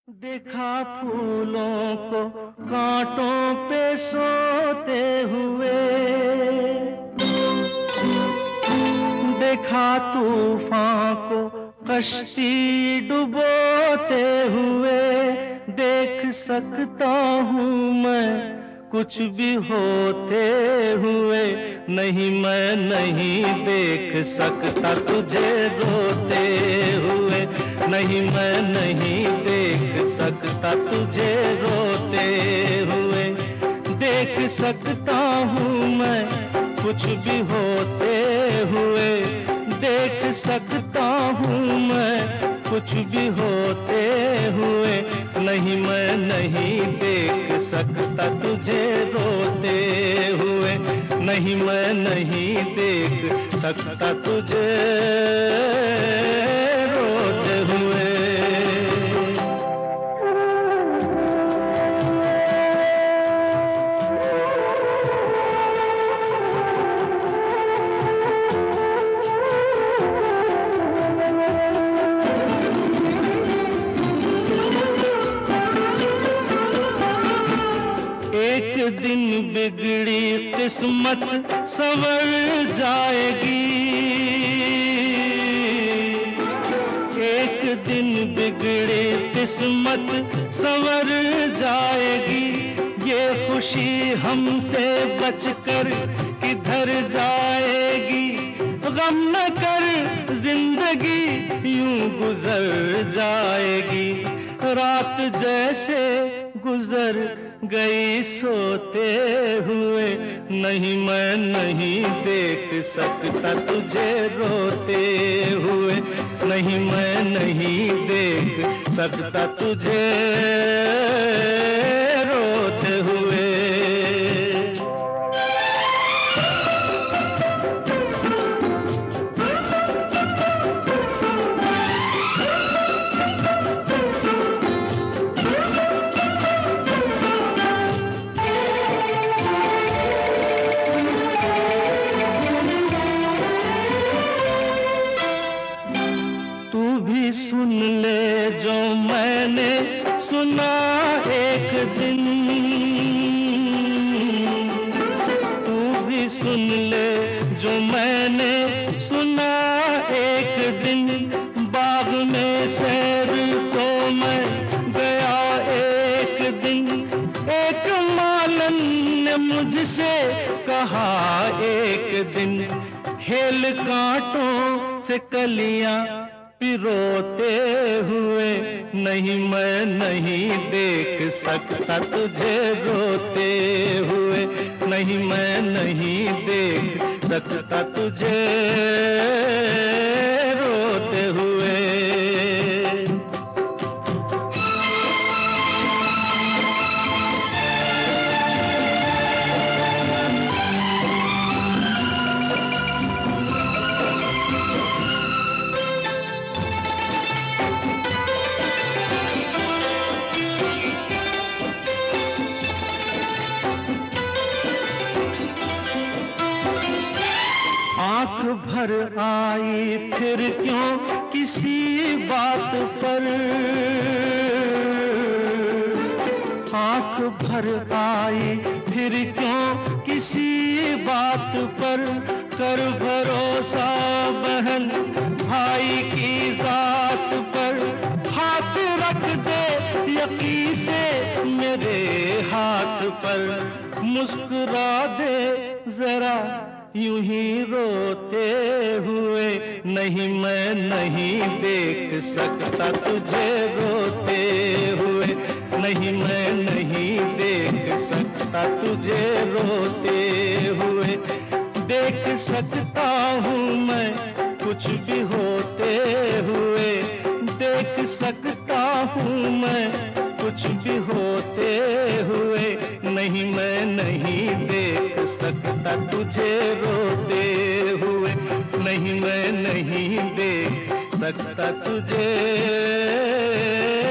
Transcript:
देखा फूलों को कांटों पे सोते हुए, देखा तूफान को कश्ती डुबोते हुए। देख सकता हूँ मैं कुछ भी होते हुए, नहीं मैं नहीं देख सकता तुझे रोते हुए, नहीं मैं नहीं देख सकता तुझे रोते हुए। देख सकता हूँ मैं कुछ भी होते हुए, देख सकता हूँ मैं कुछ भी होते हुए, नहीं मैं नहीं देख सकता तुझे रोते हुए, नहीं मैं नहीं देख सकता तुझे रोते हुए। एक दिन बिगड़ी किस्मत संवर जाएगी, एक दिन बिगड़ी किस्मत संवर जाएगी। ये खुशी हमसे बचकर किधर जाएगी, गम न कर जिंदगी यूं गुजर जाएगी। रात जैसे गुजर गई सोते हुए, नहीं मैं नहीं देख सकता तुझे रोते हुए, नहीं मैं नहीं देख सकता तुझे रोते हुए। सुन ले जो मैंने सुना एक दिन, तू भी सुन ले जो मैंने सुना एक दिन। बाग में सैर को मैं गया एक दिन, एक मालन ने मुझसे कहा एक दिन, खेल कांटों से कलियां पिरोते हुए, नहीं मैं नहीं देख सकता तुझे रोते हुए, नहीं मैं नहीं देख सकता तुझे रोते हुए। आँख भर आई फिर क्यों किसी बात पर, आँख भर आई फिर क्यों किसी बात पर। कर भरोसा बहन भाई की जात पर, हाथ रख दे यकीन से मेरे हाथ पर। मुस्कुरा दे जरा यूं ही रोते हुए, नहीं मैं नहीं देख सकता तुझे रोते हुए, नहीं मैं नहीं देख सकता तुझे रोते हुए। देख सकता हूँ मैं कुछ भी होते हुए, देख सकता हूँ मैं कुछ भी होते हुए, नहीं मैं नहीं देख सकता तुझे रोते हुए, नहीं मैं नहीं देख सकता तुझे